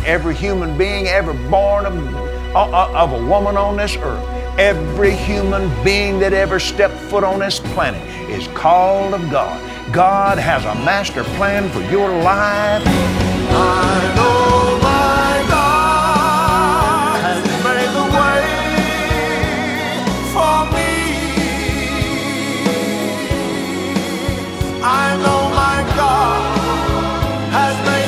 every human being ever born of a woman on this earth, every human being that ever stepped foot on this planet is called of God. God has a master plan for your life. I know my God has made the way for me. I know my God has made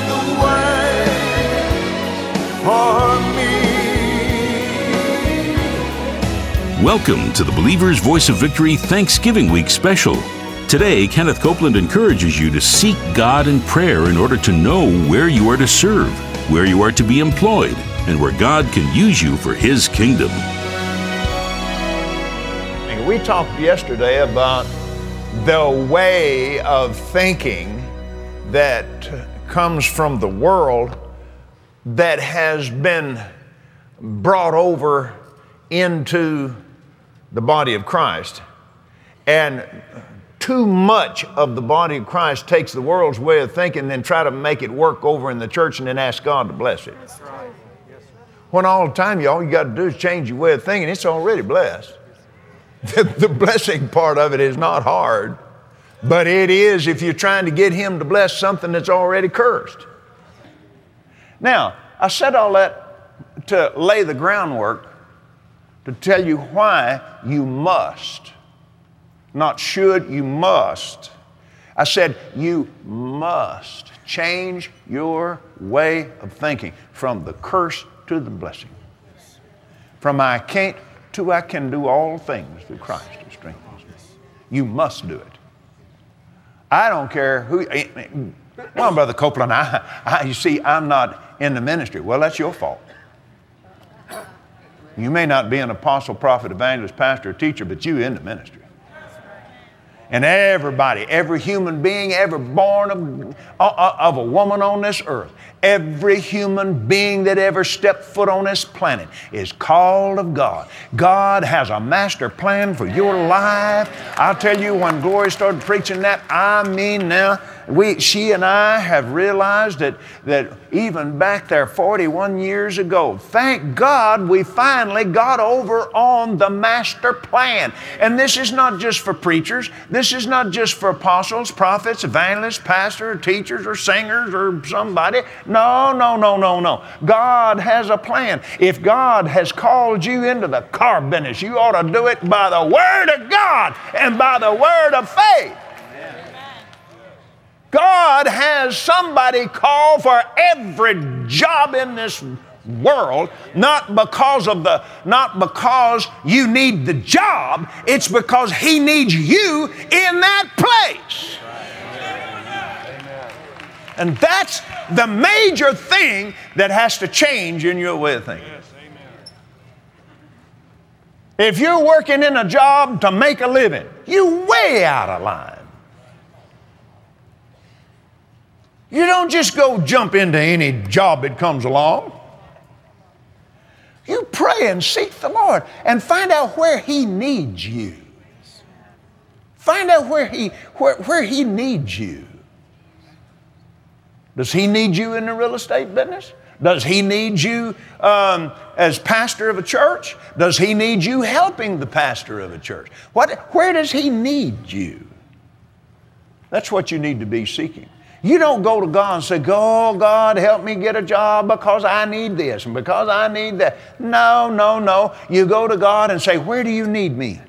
the way for me. Welcome to the Believer's Voice of Victory Thanksgiving Week special. Today, Kenneth Copeland encourages you to seek God in prayer in order to know where you are to serve, where you are to be employed, and where God can use you for His kingdom. We talked yesterday about the way of thinking that comes from the world that has been brought over into the body of Christ. And too much of the body of Christ takes the world's way of thinking and then try to make it work over in the church and then ask God to bless it. That's right. Yes, sir. When all the time all you got to do is change your way of thinking, it's already blessed. The blessing part of it is not hard, but it is if you're trying to get Him to bless something that's already cursed. Now, I said all that to lay the groundwork to tell you why you must. Not should, you must. I said you must change your way of thinking from the curse to the blessing. From I can't to I can do all things through Christ who strengthens me. You must do it. I don't care who. Well, Brother Copeland, you see, I'm not in the ministry. Well, that's your fault. You may not be an apostle, prophet, evangelist, pastor, or teacher, but you're in the ministry. And everybody, every human being ever born of a woman on this earth, every human being that ever stepped foot on this planet is called of God. God has a master plan for your life. I'll tell you, when Gloria started preaching that, I mean now, she and I have realized that even back there 41 years ago, thank God we finally got over on the master plan. And this is not just for preachers. This is not just for apostles, prophets, evangelists, pastors, teachers, or singers, or somebody. No. God has a plan. If God has called you into the car business, you ought to do it by the Word of God and by the word of faith. God has somebody called for every job in this world, not because you need the job, it's because He needs you in that place. And that's the major thing that has to change in your way of thinking. If you're working in a job to make a living, you're way out of line. You don't just go jump into any job that comes along. You pray and seek the Lord and find out where He needs you. Find out where He needs you. Does He need you in the real estate business? Does He need you as pastor of a church? Does He need you helping the pastor of a church? Where does He need you? That's what you need to be seeking. You don't go to God and say, "Oh, God, help me get a job because I need this and because I need that." No. You go to God and say, "Where do you need me?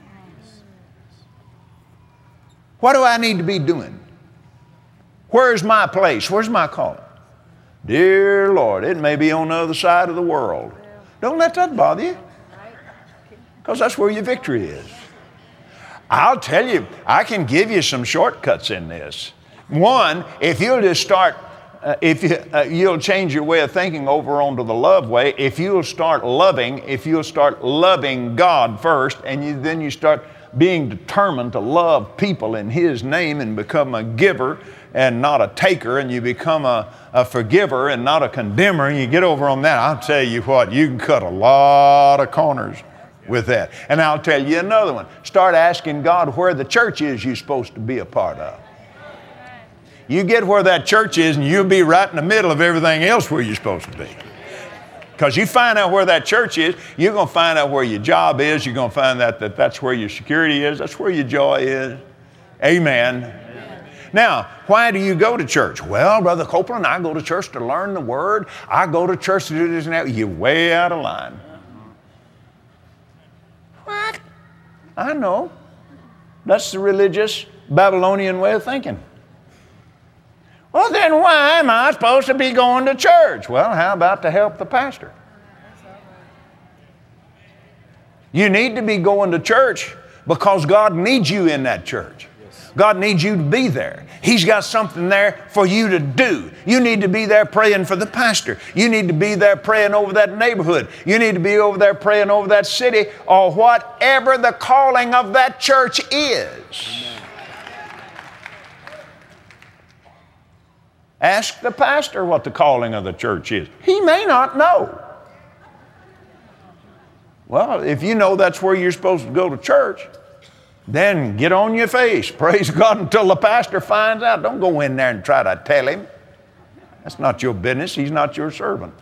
What do I need to be doing? Where's my place? Where's my calling?" Dear Lord, it may be on the other side of the world. Don't let that bother you, because that's where your victory is. I'll tell you, I can give you some shortcuts in this. One, if you'll just start, you'll change your way of thinking over onto the love way. If you'll start loving God first, and then you start being determined to love people in His name and become a giver and not a taker, and you become a forgiver and not a condemner, and you get over on that, I'll tell you what, you can cut a lot of corners with that. And I'll tell you another one. Start asking God where the church is you're supposed to be a part of. You get where that church is and you'll be right in the middle of everything else where you're supposed to be. Because you find out where that church is, you're going to find out where your job is. You're going to find out that that's where your security is. That's where your joy is. Amen. Now, why do you go to church? Well, Brother Copeland, I go to church to learn the Word. I go to church to do this and that. You're way out of line. What? I know. That's the religious Babylonian way of thinking. Well, then why am I supposed to be going to church? Well, how about to help the pastor? You need to be going to church because God needs you in that church. God needs you to be there. He's got something there for you to do. You need to be there praying for the pastor. You need to be there praying over that neighborhood. You need to be over there praying over that city or whatever the calling of that church is. Amen. Ask the pastor what the calling of the church is. He may not know. Well, if you know that's where you're supposed to go to church, then get on your face. Praise God until the pastor finds out. Don't go in there and try to tell him. That's not your business. He's not your servant.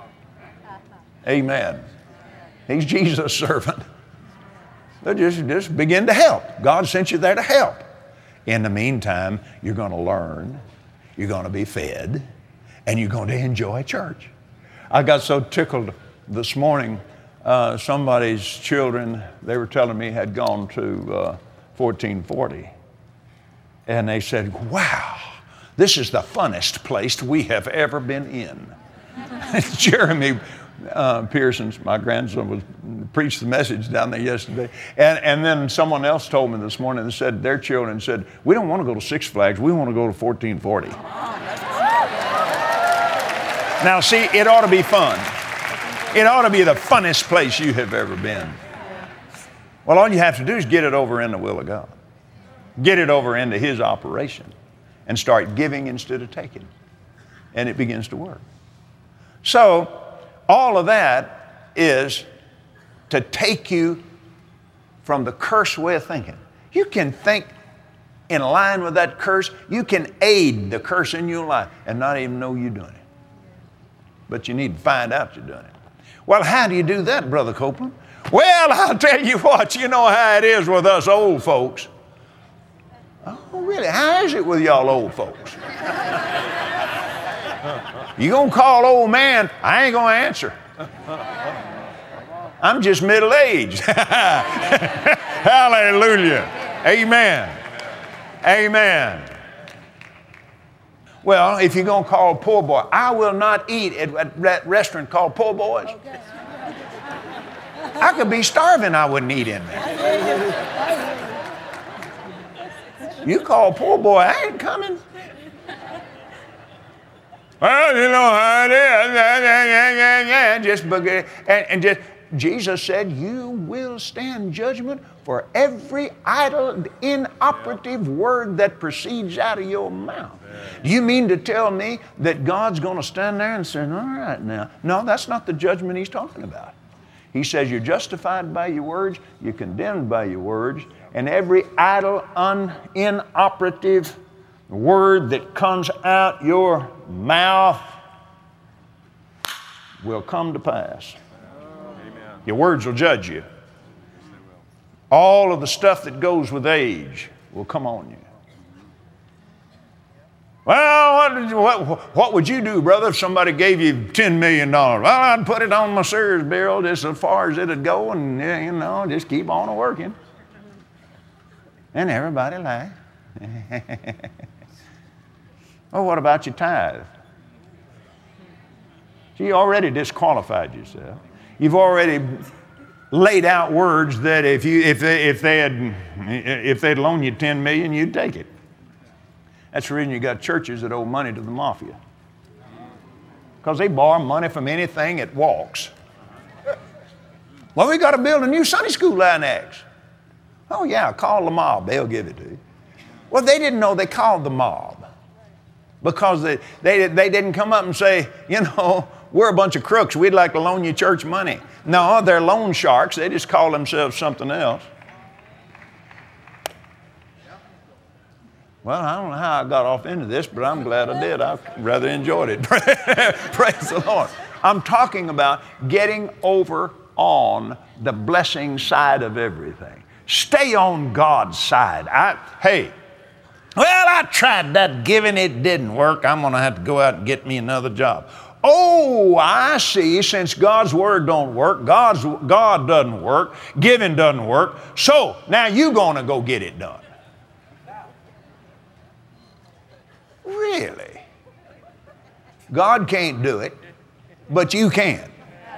Amen. He's Jesus' servant. So just begin to help. God sent you there to help. In the meantime, you're going to learn, you're going to be fed, and you're going to enjoy church. I got so tickled this morning. Somebody's children, they were telling me, had gone to 1440. And they said, wow, this is the funnest place we have ever been in. Jeremy Pearson's, my grandson, preached the message down there yesterday. And then someone else told me this morning and said, their children said, we don't want to go to Six Flags, we want to go to 1440. Now see, it ought to be fun. It ought to be the funnest place you have ever been. Well, all you have to do is get it over in the will of God. Get it over into His operation and start giving instead of taking. And it begins to work. So, all of that is to take you from the cursed way of thinking. You can think in line with that curse. You can aid the curse in your life and not even know you're doing it. But you need to find out you're doing it. Well, how do you do that, Brother Copeland? Well, I'll tell you what, you know how it is with us old folks. Oh, really? How is it with y'all old folks? You gonna call old man, I ain't gonna answer. I'm just middle-aged. Hallelujah. Amen. Amen. Well, if you're going to call a poor boy, I will not eat at that restaurant called Poor Boys. Okay. I could be starving, I wouldn't eat in there. You call a poor boy, I ain't coming. Well, you know how it is. Just Jesus said, you will stand judgment for every idle, inoperative word that proceeds out of your mouth. Do you mean to tell me that God's going to stand there and say, all right now? No, that's not the judgment He's talking about. He says you're justified by your words, you're condemned by your words, and every idle, inoperative word that comes out your mouth will come to pass. Amen. Your words will judge you. All of the stuff that goes with age will come on you. Well, what would you do, brother, if somebody gave you $10 million? Well, I'd put it on my Sears bill just as far as it'd go and, you know, just keep on working. And everybody laughed. Oh, what about your tithe? So you already disqualified yourself. You've already laid out words that if they'd loan you $10 million, you'd take it. That's the reason you got churches that owe money to the mafia. Because they borrow money from anything that walks. Well, we got to build a new Sunday school annex. Oh yeah, call the mob, they'll give it to you. Well, they didn't know they called the mob. Because they didn't come up and say, you know, we're a bunch of crooks, we'd like to loan you church money. No, they're loan sharks, they just call themselves something else. Well, I don't know how I got off into this, but I'm glad I did. I rather enjoyed it. Praise the Lord. I'm talking about getting over on the blessing side of everything. Stay on God's side. Hey, well, I tried that giving, it didn't work. I'm going to have to go out and get me another job. Oh, I see. Since God's word don't work, God doesn't work, giving doesn't work, so now you're going to go get it done. Really? God can't do it, but you can.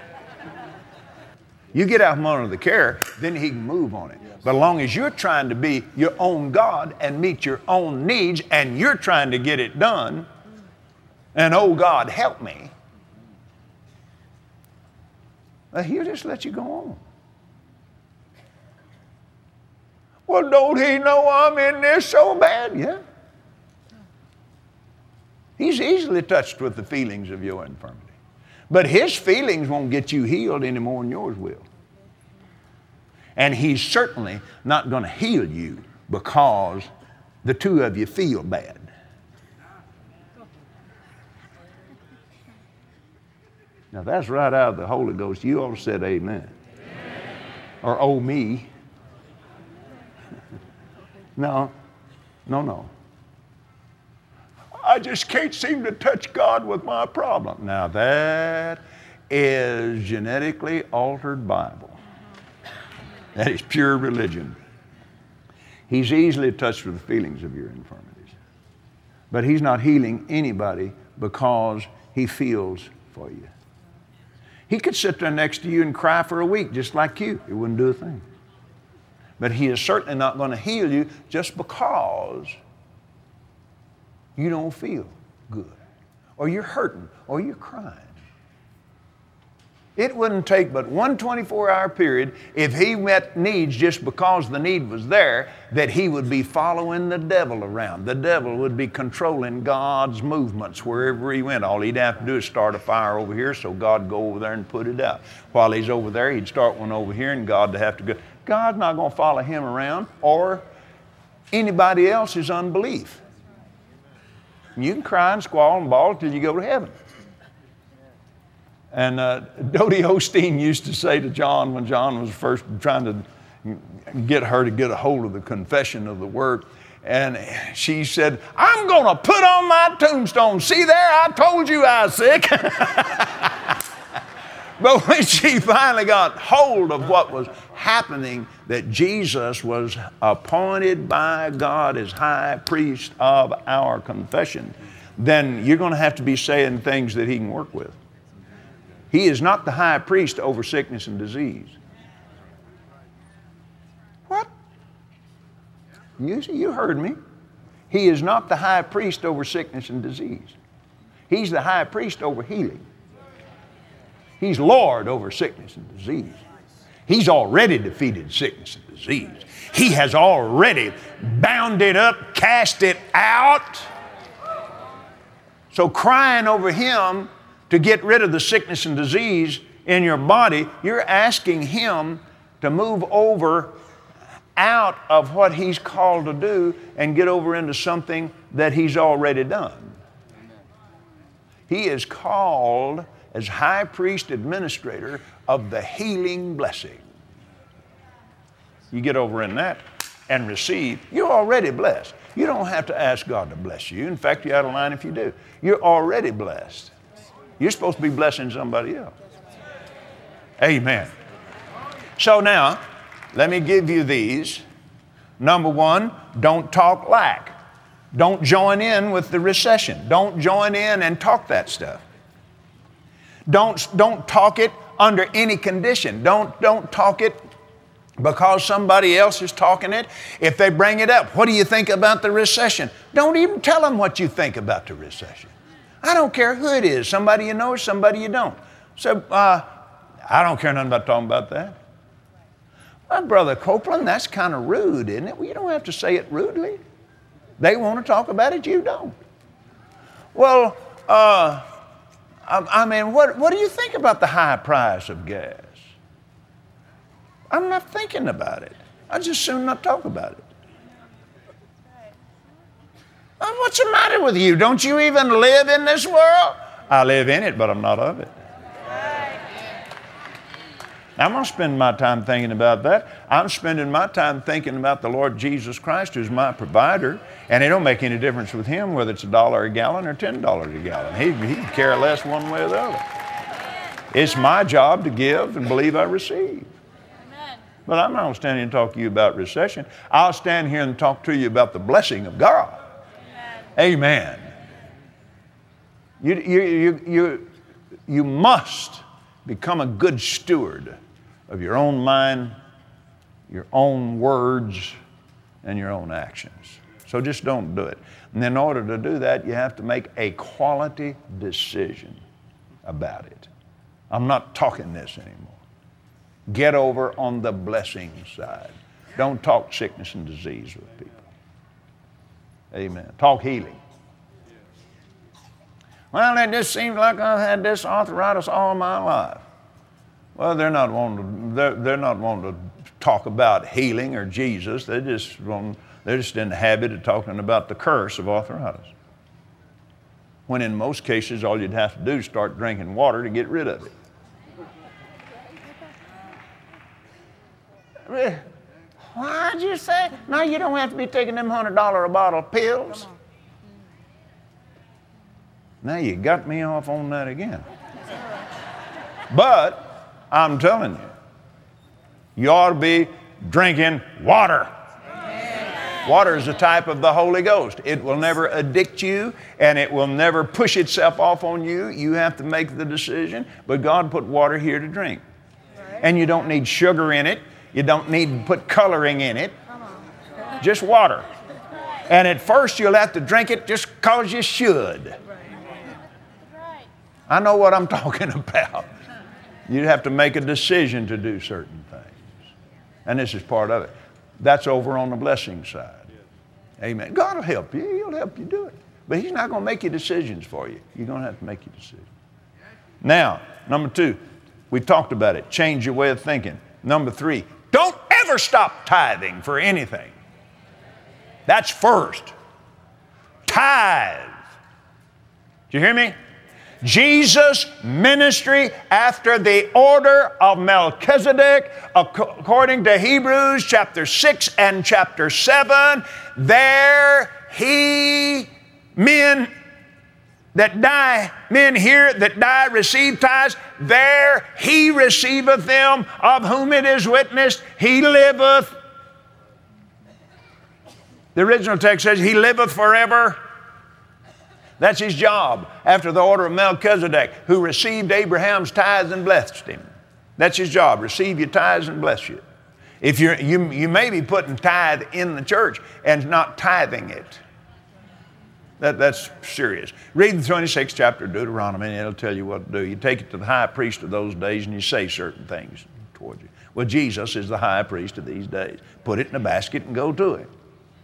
You get out from under the care, then He can move on it. But as long as you're trying to be your own God and meet your own needs and you're trying to get it done, and oh God, help me, well, He'll just let you go on. Well, don't He know I'm in this so bad? Yeah. He's easily touched with the feelings of your infirmity. But His feelings won't get you healed any more than yours will. And He's certainly not going to heal you because the two of you feel bad. Now that's right out of the Holy Ghost. You all said amen. Or oh me. No. I just can't seem to touch God with my problem. Now that is genetically altered Bible. That is pure religion. He's easily touched with the feelings of your infirmities. But He's not healing anybody because He feels for you. He could sit there next to you and cry for a week just like you. It wouldn't do a thing. But He is certainly not going to heal you just because you don't feel good, or you're hurting, or you're crying. It wouldn't take but one 24-hour period if He met needs just because the need was there, that He would be following the devil around. The devil would be controlling God's movements wherever He went. All He'd have to do is start a fire over here, so God would go over there and put it out. While He's over there, He'd start one over here, and God would have to go. God's not going to follow Him around or anybody else's unbelief. You can cry and squall and bawl till you go to heaven. And Dodie Osteen used to say to John when John was first trying to get her to get a hold of the confession of the Word, and she said, I'm going to put on my tombstone, see there, I told you I was sick. But when she finally got hold of what was happening, that Jesus was appointed by God as high priest of our confession, then you're going to have to be saying things that He can work with. He is not the high priest over sickness and disease. What? You heard me. He is not the high priest over sickness and disease. He's the high priest over healing. He's Lord over sickness and disease. He's already defeated sickness and disease. He has already bound it up, cast it out. So crying over Him to get rid of the sickness and disease in your body, you're asking Him to move over out of what He's called to do and get over into something that He's already done. He is called as high priest administrator of the healing blessing. You get over in that and receive, you're already blessed. You don't have to ask God to bless you. In fact, you're out of line if you do. You're already blessed. You're supposed to be blessing somebody else. Amen. So now, let me give you these. Number one, don't talk lack. Don't join in with the recession. Don't join in and talk that stuff. Don't talk it under any condition. Don't talk it because somebody else is talking it. If they bring it up, what do you think about the recession? Don't even tell them what you think about the recession. I don't care who it is, somebody you know or somebody you don't. So I don't care nothing about talking about that. Well, Brother Copeland, that's kind of rude, isn't it? Well, you don't have to say it rudely. They want to talk about it, you don't. Well, I mean, what do you think about the high price of gas? I'm not thinking about it. I just soon not talk about it. What's the matter with you? Don't you even live in this world? I live in it, but I'm not of it. I'm going to spend my time thinking about that. I'm spending my time thinking about the Lord Jesus Christ, who's my provider, and it don't make any difference with him whether it's $1 a gallon or $10 a gallon. He can care less one way or the other. It's my job to give and believe I receive. But I'm not going to stand here and talk to you about recession. I'll stand here and talk to you about the blessing of God. Amen. You must become a good steward of your own mind, your own words, and your own actions. So just don't do it. And in order to do that, you have to make a quality decision about it. I'm not talking this anymore. Get over on the blessing side. Don't talk sickness and disease with people. Amen. Talk healing. Well, it just seems like I've had this arthritis all my life. Well, they're not wanting to talk about healing or Jesus. They're just in the habit of talking about the curse of arthritis. When in most cases, all you'd have to do is start drinking water to get rid of it. Why'd you say? No, you don't have to be taking them $100 a bottle pills. Now you got me off on that again. But I'm telling you, you ought to be drinking water. Water is a type of the Holy Ghost. It will never addict you, and it will never push itself off on you. You have to make the decision, but God put water here to drink. And you don't need sugar in it. You don't need to put coloring in it. Just water. And at first you'll have to drink it just because you should. I know what I'm talking about. You'd have to make a decision to do certain things. And this is part of it. That's over on the blessing side. Amen. God will help you. He'll help you do it. But he's not going to make your decisions for you. You're going to have to make your decision. Now, number 2, we talked about it. Change your way of thinking. Number 3, don't ever stop tithing for anything. That's first. Tithe. Do you hear me? Jesus' ministry after the order of Melchizedek, according to Hebrews chapter 6 and chapter 7, there men here that die receive tithes, there he receiveth them, of whom it is witnessed, he liveth. The original text says he liveth forever. That's his job after the order of Melchizedek, who received Abraham's tithes and blessed him. That's his job, receive your tithes and bless you. If you may be putting tithe in the church and not tithing it. That's serious. Read the 26th chapter of Deuteronomy and it'll tell you what to do. You take it to the high priest of those days and you say certain things towards you. Well, Jesus is the high priest of these days. Put it in a basket and go to it.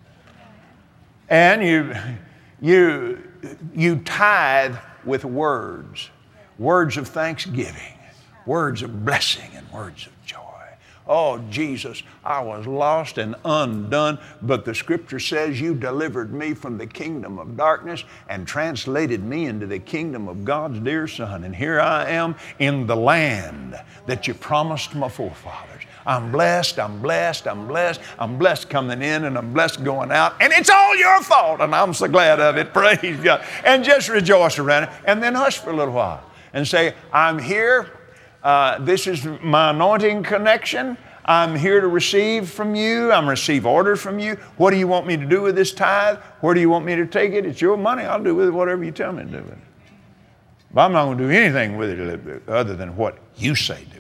And you tithe with words of thanksgiving, words of blessing, and words of joy. Oh, Jesus, I was lost and undone, but the scripture says you delivered me from the kingdom of darkness and translated me into the kingdom of God's dear Son. And here I am in the land that you promised my forefathers. I'm blessed, I'm blessed, I'm blessed. I'm blessed coming in and I'm blessed going out. And it's all your fault. And I'm so glad of it. Praise God. And just rejoice around it. And then hush for a little while and say, I'm here. This is my anointing connection. I'm here to receive from you. I'm receive orders from you. What do you want me to do with this tithe? Where do you want me to take it? It's your money. I'll do with it whatever you tell me to do with it. But I'm not going to do anything with it other than what you say do.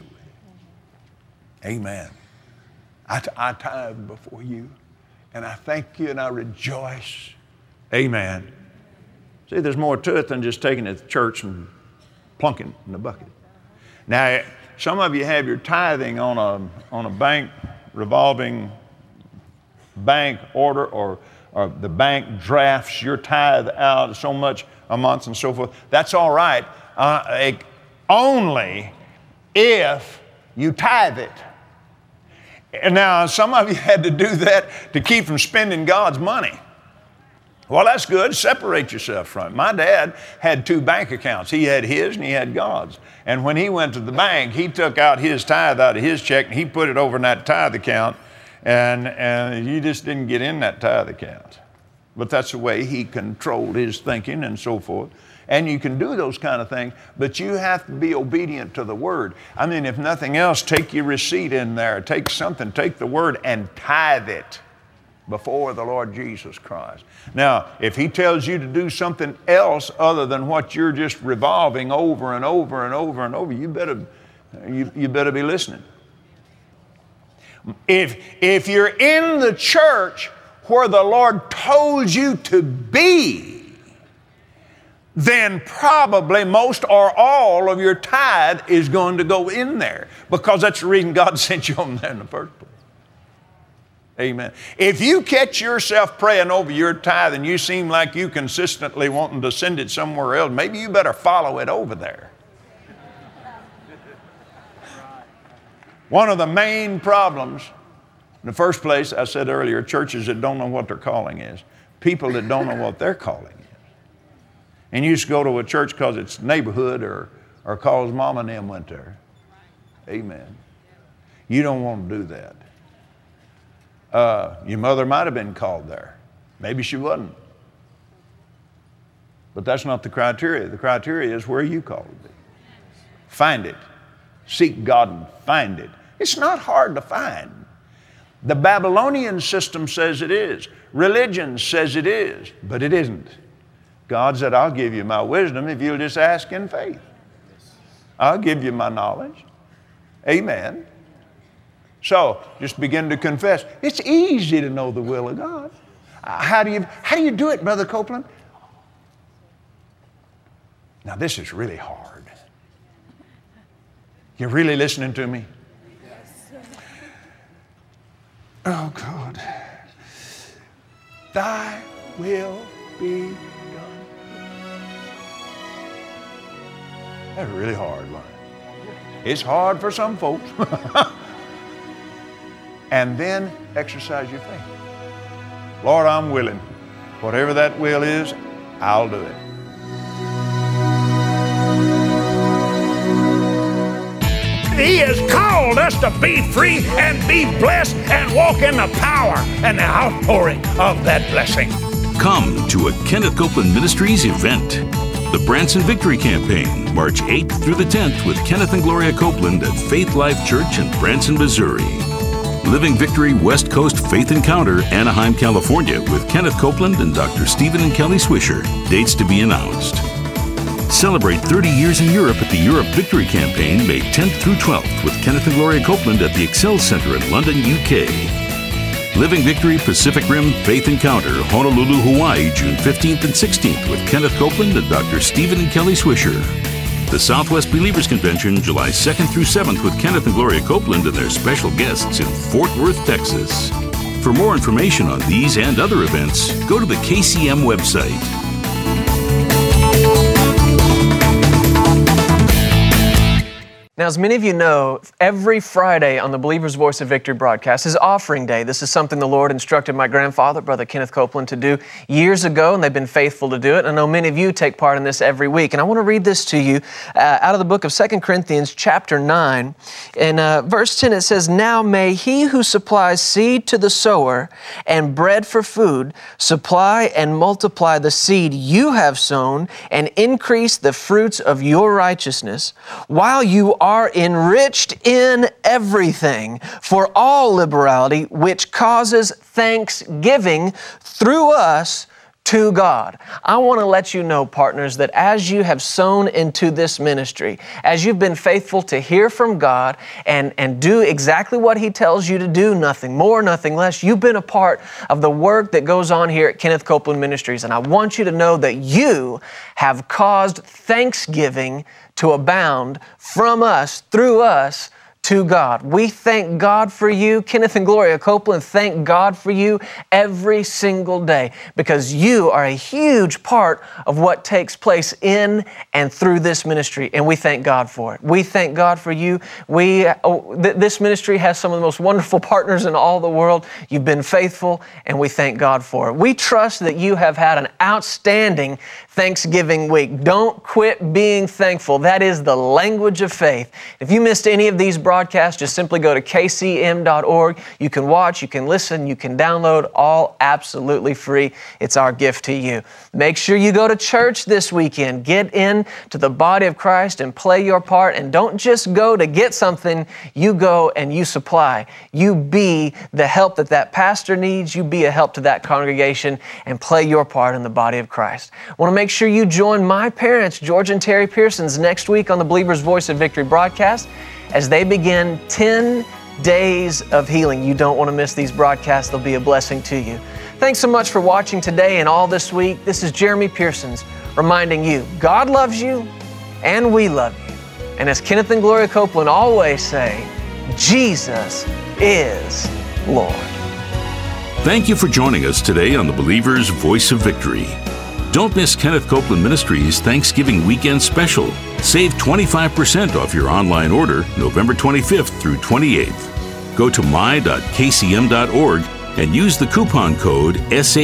Amen. I tithe before you, and I thank you, and I rejoice. Amen. See, there's more to it than just taking it to church and plunking in the bucket. Now, some of you have your tithing on a bank, revolving bank order, or the bank drafts your tithe out so much a month and so forth. That's all right, only if you tithe it. And now, some of you had to do that to keep from spending God's money. Well, that's good. Separate yourself from it. My dad had 2 bank accounts. He had his and he had God's. And when he went to the bank, he took out his tithe out of his check and he put it over in that tithe account. And you just didn't get in that tithe account. But that's the way he controlled his thinking and so forth. And you can do those kind of things, but you have to be obedient to the Word. I mean, if nothing else, take your receipt in there. Take something, take the Word and tithe it before the Lord Jesus Christ. Now, if He tells you to do something else other than what you're just revolving over and over and over and over, you better be listening. If you're in the church where the Lord told you to be, then probably most or all of your tithe is going to go in there, because that's the reason God sent you on there in the first place. Amen. If you catch yourself praying over your tithe and you seem like you consistently wanting to send it somewhere else, maybe you better follow it over there. One of the main problems, in the first place, I said earlier, churches that don't know what their calling is, people that don't know what their calling is. And you just go to a church because it's neighborhood or because mom and them went there. Amen. You don't want to do that. Your mother might have been called there. Maybe she wasn't. But that's not the criteria. The criteria is where you called to be. Find it. Seek God and find it. It's not hard to find. The Babylonian system says it is. Religion says it is, but it isn't. God said, I'll give you my wisdom if you'll just ask in faith. I'll give you my knowledge. Amen. So just begin to confess. It's easy to know the will of God. How do you do it, Brother Copeland? Now this is really hard. You really listening to me? Oh God. Thy will be done. That's really hard, Lord. It's hard for some folks. And then exercise your faith. Lord, I'm willing. Whatever that will is, I'll do it. He has called us to be free and be blessed and walk in the power and the outpouring of that blessing. Come to a Kenneth Copeland Ministries event. The Branson Victory Campaign, March 8th through the 10th with Kenneth and Gloria Copeland at Faith Life Church in Branson, Missouri. Living Victory West Coast Faith Encounter, Anaheim, California with Kenneth Copeland and Dr. Stephen and Kelly Swisher. Dates to be announced. Celebrate 30 years in Europe at the Europe Victory Campaign, May 10th through 12th with Kenneth and Gloria Copeland at the Excel Center in London, UK. Living Victory Pacific Rim Faith Encounter, Honolulu, Hawaii, June 15th and 16th with Kenneth Copeland and Dr. Stephen and Kelly Swisher. The Southwest Believers Convention, July 2nd through 7th with Kenneth and Gloria Copeland and their special guests in Fort Worth, Texas. For more information on these and other events, go to the KCM website. Now, as many of you know, every Friday on the Believer's Voice of Victory broadcast is Offering Day. This is something the Lord instructed my grandfather, Brother Kenneth Copeland, to do years ago, and they've been faithful to do it. I know many of you take part in this every week, and I want to read this to you out of the book of 2 Corinthians chapter 9. In verse 10, it says, Now may He who supplies seed to the sower and bread for food supply and multiply the seed you have sown and increase the fruits of your righteousness, while you are enriched in everything for all liberality, which causes thanksgiving through us to God. I want to let you know, partners, that as you have sown into this ministry, as you've been faithful to hear from God and do exactly what He tells you to do, nothing more, nothing less, you've been a part of the work that goes on here at Kenneth Copeland Ministries. And I want you to know that you have caused thanksgiving to abound from us, through us, to God. We thank God for you. Kenneth and Gloria Copeland thank God for you every single day because you are a huge part of what takes place in and through this ministry, and we thank God for it. We thank God for you. This ministry has some of the most wonderful partners in all the world. You've been faithful, and we thank God for it. We trust that you have had an outstanding Thanksgiving week. Don't quit being thankful. That is the language of faith. If you missed any of these broadcasts, just simply go to kcm.org. You can watch, you can listen, you can download, all absolutely free. It's our gift to you. Make sure you go to church this weekend. Get in to the body of Christ and play your part. And don't just go to get something. You go and you supply. You be the help that pastor needs. You be a help to that congregation and play your part in the body of Christ. I want to make sure you join my parents, George and Terry Pearsons, next week on the Believer's Voice of Victory broadcast as they begin 10 days of healing. You don't want to miss these broadcasts. They'll be a blessing to you. Thanks so much for watching today and all this week. This is Jeremy Pearsons reminding you, God loves you and we love you. And as Kenneth and Gloria Copeland always say, Jesus is Lord. Thank you for joining us today on the Believer's Voice of Victory. Don't miss Kenneth Copeland Ministries Thanksgiving Weekend Special. Save 25% off your online order November 25th through 28th. Go to my.kcm.org and use the coupon code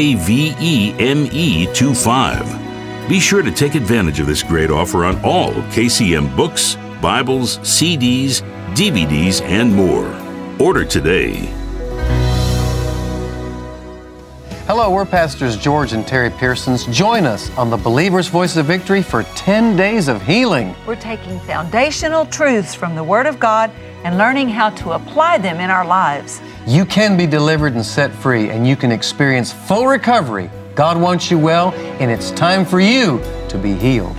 SAVEME25. Be sure to take advantage of this great offer on all KCM books, Bibles, CDs, DVDs, and more. Order today. Hello, we're Pastors George and Terry Pearsons. Join us on the Believer's Voice of Victory for 10 days of healing. We're taking foundational truths from the Word of God and learning how to apply them in our lives. You can be delivered and set free, and you can experience full recovery. God wants you well, and it's time for you to be healed.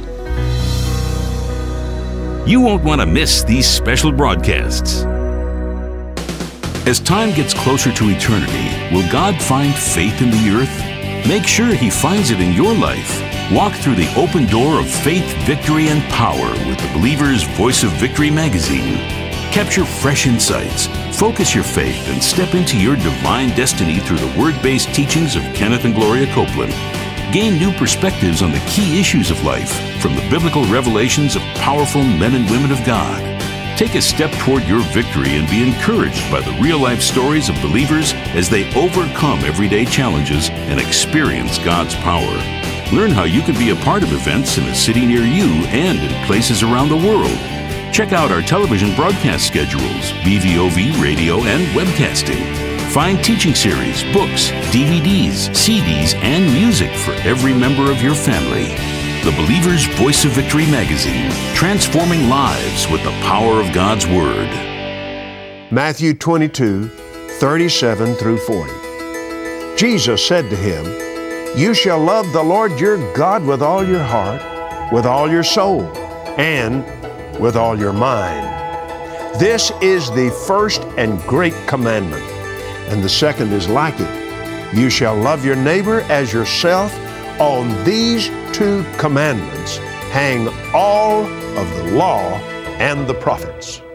You won't want to miss these special broadcasts. As time gets closer to eternity, will God find faith in the earth? Make sure He finds it in your life. Walk through the open door of faith, victory, and power with the Believer's Voice of Victory magazine. Capture fresh insights, focus your faith, and step into your divine destiny through the word-based teachings of Kenneth and Gloria Copeland. Gain new perspectives on the key issues of life from the biblical revelations of powerful men and women of God. Take a step toward your victory and be encouraged by the real-life stories of believers as they overcome everyday challenges and experience God's power. Learn how you can be a part of events in a city near you and in places around the world. Check out our television broadcast schedules, BVOV radio, and webcasting. Find teaching series, books, DVDs, CDs, and music for every member of your family. The Believer's Voice of Victory magazine, transforming lives with the power of God's Word. Matthew 22, 37 through 40. Jesus said to him, "You shall love the Lord your God with all your heart, with all your soul, and with all your mind. This is the first and great commandment, and the second is like it. You shall love your neighbor as yourself. On these two commandments hang all of the law and the prophets."